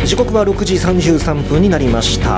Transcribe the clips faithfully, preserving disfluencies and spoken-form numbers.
時刻はろくじさんじゅうさんぷんになりました。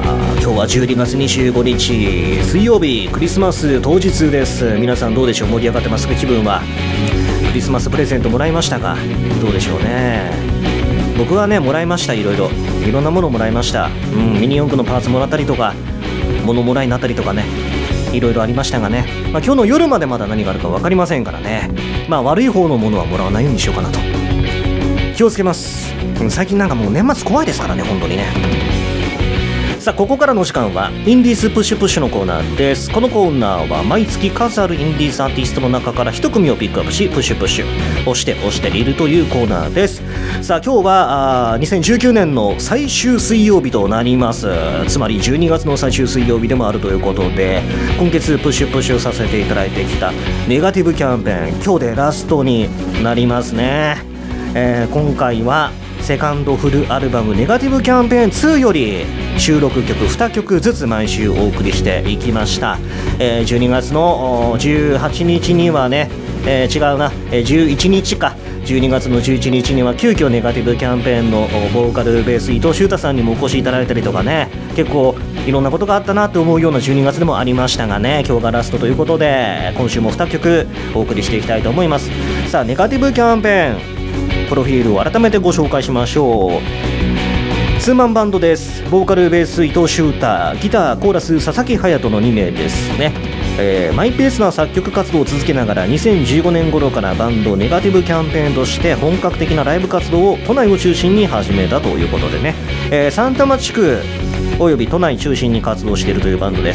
今日はじゅうにがつにじゅうごにち水曜日、クリスマス当日です。皆さんどうでしょう、盛り上がってますか？気分は。クリスマスプレゼントもらいましたか？どうでしょうね。僕はね、もらいました。いろいろいろんなものもらいました、うん、ミニ四駆のパーツもらったりとか、物もらいになったりとかね、いろいろありましたがね、まあ、今日の夜までまだ何があるか分かりませんからね、まあ悪い方のものはもらわないようにしようかなと。気をつけます。最近なんかもう年末怖いですからね、本当にね。さあ、ここからの時間はインディーズプッシュプッシュのコーナーです。このコーナーは毎月数あるインディーズアーティストの中から一組をピックアップし、プッシュプッシュ押して押しているというコーナーです。さあ、今日はあにせんじゅうきゅうねんの最終水曜日となります。つまりじゅうにがつの最終水曜日でもあるということで、今月プッシュプッシュさせていただいてきたネガティブキャンペーン、今日でラストになりますね。えー、今回はセカンドフルアルバムネガティブキャンペーンツーより収録曲にきょくずつ毎週お送りしていきました。えー、じゅうにがつのじゅうはちにちにはね、えー、違うな、えー、じゅういちにちか、じゅうにがつのじゅういちにちには急遽ネガティブキャンペーンのボーカルベース伊藤修太さんにもお越しいただいたりとかね、結構いろんなことがあったなと思うようなじゅうにがつでもありましたがね、今日がラストということで今週もにきょくお送りしていきたいと思います。さあ、ネガティブキャンペーンプロフィールを改めてご紹介しましょう。ツーマンバンドです。ボーカルベース伊藤修太、ギターコーラス佐々木隼人のにめいですね。えー、マイペースな作曲活動を続けながらにせんじゅうごねん頃からバンドネガティブキャンペーンとして本格的なライブ活動を都内を中心に始めたということでね、えー、三多摩地区および都内中心に活動しているというバンドです。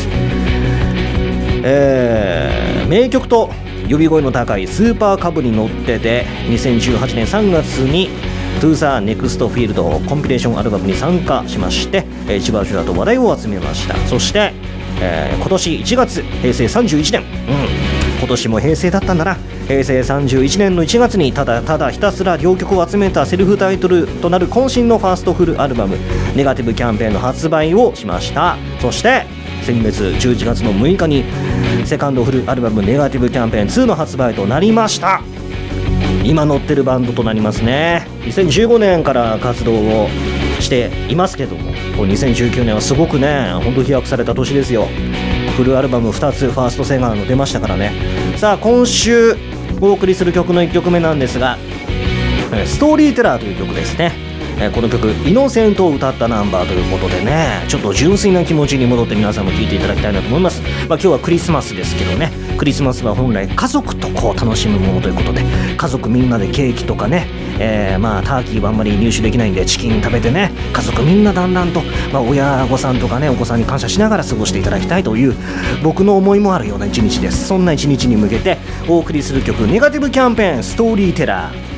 えー、名曲と呼び声の高いスーパーカブに乗ってでにせんじゅうはちねんさんがつに To the Next Field コンピレーションアルバムに参加しまして、えー、じわじわと話題を集めました。そして、えー、今年いちがつへいせいさんじゅういちねん、うん、今年も平成だったんだな。へいせいさんじゅういちねんのいちがつにただただひたすら両曲を集めたセルフタイトルとなる渾身のファーストフルアルバムネガティブキャンペーンの発売をしました。そして先月じゅういちがつのむいかにセカンドフルアルバムネガティブキャンペーンツーの発売となりました。今乗ってるバンドとなりますね。にせんじゅうごねんから活動をしていますけども、こうにせんじゅうきゅうねんはすごくね、本当飛躍された年ですよ。フルアルバムふたつファーストセガーの出ましたからね。さあ、今週お送りする曲のいっきょくめなんですが、ストーリーテラーという曲ですね。この曲イノセントを歌ったナンバーということでね、ちょっと純粋な気持ちに戻って皆さんも聴いていただきたいなと思います。まあ、今日はクリスマスですけどね、クリスマスは本来家族とこう楽しむものということで、家族みんなでケーキとかね、えー、まあターキーはあんまり入手できないんでチキン食べてね、家族みんなだんだんと、まあ、親御さんとかね、お子さんに感謝しながら過ごしていただきたいという僕の思いもあるような一日です。そんな一日に向けてお送りする曲、ネガティブキャンペーンストーリーテラー。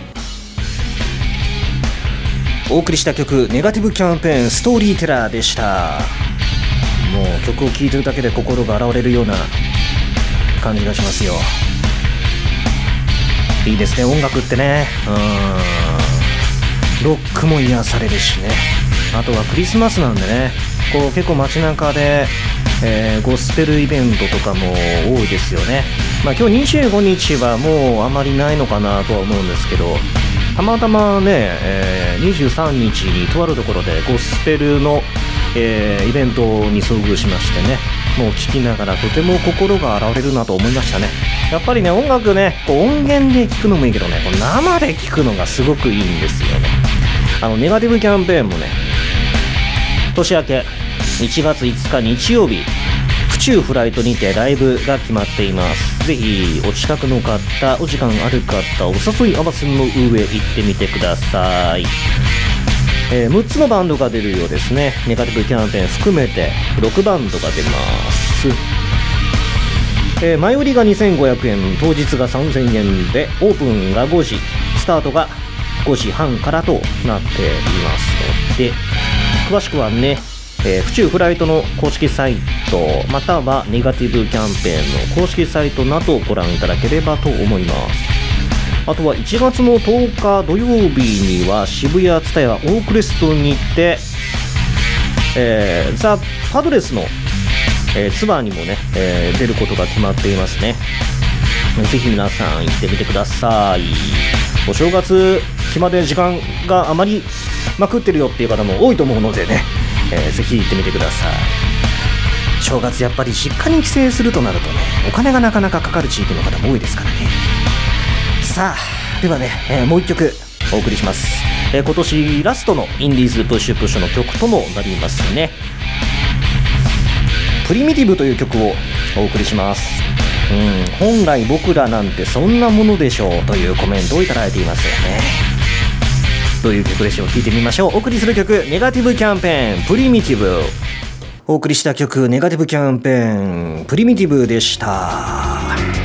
お送りした曲、ネガティブキャンペーンストーリーテラーでした。もう曲を聴いてるだけで心が洗われるような感じがしますよ。いいですね、音楽ってね。うん、ロックも癒されるしね。あとはクリスマスなんでね、こう結構街中で、えー、ゴスペルイベントとかも多いですよね。まあ、今日にじゅうごにちはもうあまりないのかなとは思うんですけど、たまたまね、えー、にじゅうさんにちにとあるところでゴスペルの、えー、イベントに遭遇しましてね、もう聴きながらとても心が洗われるなと思いましたね。やっぱりね、音楽ね、こう音源で聴くのもいいけどね、こう生で聴くのがすごくいいんですよね。あのネガティブキャンペーンもね、年明けいちがついつか日曜日、府中フライトにてライブが決まっています。ぜひお近くの方、お時間ある方、お誘い合わせの上行ってみてください。えー、むっつのバンドが出るようですね。ネガティブキャンペーン含めてろくバンドが出ます。えー、前売りがにせんごひゃくえん、当日がさんぜんえんで、オープンがごじ、スタートがごじはんからとなっていますので、詳しくはね、えー、府中フライトの公式サイトまたはネガティブキャンペーンの公式サイトなどをご覧いただければと思います。あとはいちがつのとおか土曜日には渋谷ツタヤオークレストにて、えー、ザ・パドレスの、えー、ツアーにもね、えー、出ることが決まっていますね。ぜひ皆さん行ってみてください。お正月暇で時間があまりまくってるよっていう方も多いと思うのでね、えー、ぜひ行ってみてください。正月やっぱり実家に帰省するとなるとね、お金がなかなかかかる地域の方も多いですからね。さあではね、えー、もう一曲お送りします。えー、今年ラストのインディーズプッシュプッシュの曲ともなりますね。プリミティブという曲をお送りします。うん、本来僕らなんてそんなものでしょうというコメントをいただいていますよね。どういう曲でしょう、聞いてみましょう。お送りする曲、ネガティブキャンペーンプリミティブ。お送りした曲、ネガティブキャンペーンプリミティブでした。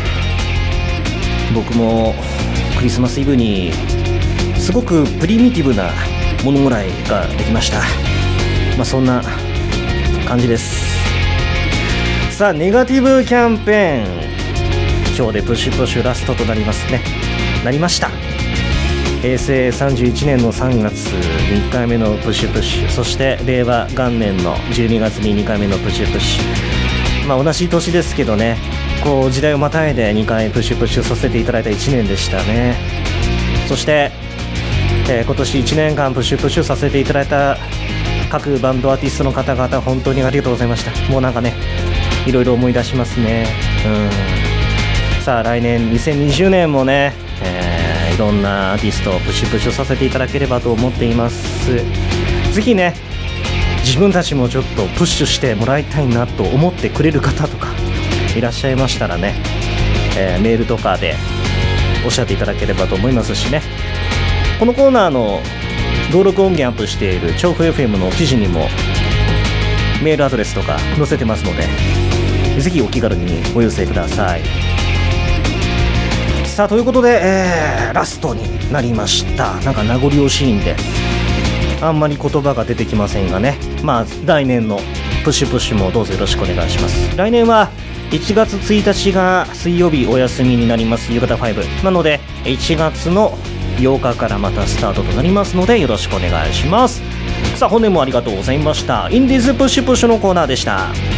僕もクリスマスイブにすごくプリミティブなものもらいができました。まあそんな感じです。さあネガティブキャンペーン、今日でプッシュプッシュラストとなりますね。なりました。平成さんじゅういちねんのさんがつにかいめのプッシュプッシュ、そして令和元年のじゅうにがつににかいめのプッシュプッシュ、まあ同じ年ですけどね、こう時代をまたいでにかいプッシュプッシュさせていただいたいちねんでしたね。そして、えー、今年いちねんかんプッシュプッシュさせていただいた各バンドアーティストの方々、本当にありがとうございました。もうなんかね、いろいろ思い出しますね。うん。さあ来年にせんにじゅうねんもね、えー、いろんなアーティストをプッシュプッシュさせていただければと思っています。ぜひね、自分たちもちょっとプッシュしてもらいたいなと思ってくれる方とかいらっしゃいましたらね、えー、メールとかでおっしゃっていただければと思いますしね、このコーナーの登録音源アップしている調布 エフエム の記事にもメールアドレスとか載せてますので、ぜひお気軽にお寄せください。さあということで、えー、ラストになりました。なんか名残惜しいんであんまり言葉が出てきませんがね、まあ来年のプッシュプッシュもどうぞよろしくお願いします。来年はいちがつついたちが水曜日お休みになります。夕方ごなのでいちがつのようかからまたスタートとなりますのでよろしくお願いします。さあ本年もありがとうございました。インディーズプッシュプッシュのコーナーでした。